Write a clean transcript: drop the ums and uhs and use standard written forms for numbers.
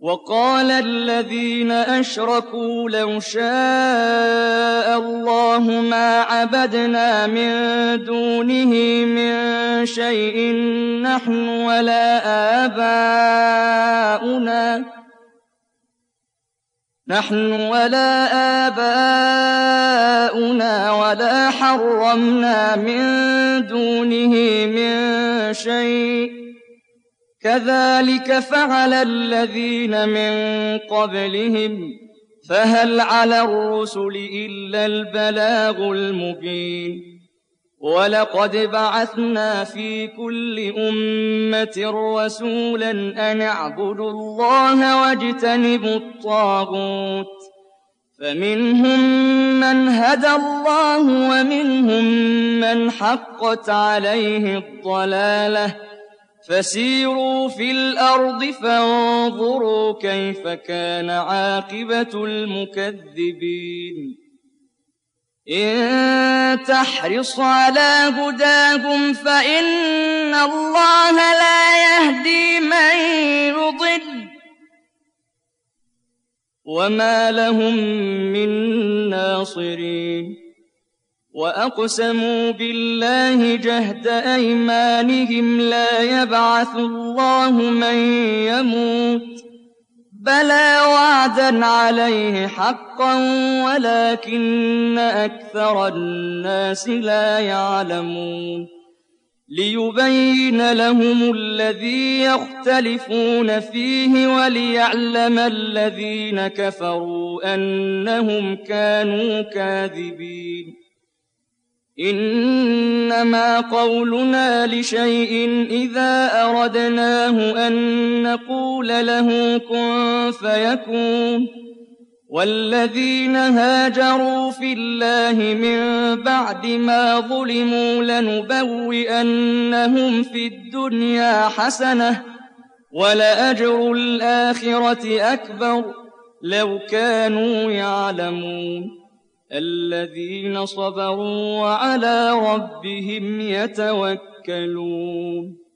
وقال الذين أشركوا لو شاء الله ما عبدنا من دونه من شيء نحن ولا آباؤنا ولا حرمنا من دونه من شيء كذلك فعل الذين من قبلهم فهل على الرسل إلا البلاغ المبين ولقد بعثنا في كل أمة رسولا أن اعبدوا الله واجتنبوا الطاغوت فمنهم من هدى الله ومنهم من حقت عليه الضلالة فسيروا في الأرض فانظروا كيف كان عاقبة المكذبين إن تحرص على هداهم فإن الله لا يهدي من يضل وما لهم من ناصرين وأقسموا بالله جهد أيمانهم لا يبعث الله من يموت بلى وعدا عليه حقا ولكن أكثر الناس لا يعلمون ليبين لهم الذي يختلفون فيه وليعلم الذين كفروا أنهم كانوا كاذبين إنما قولنا لشيء إذا أردناه أن نقول له كن فيكون والذين هاجروا في الله من بعد ما ظلموا لنبوئنهم في الدنيا حسنة ولأجر الآخرة أكبر لو كانوا يعلمون الذين صبروا وعلى ربهم يتوكلون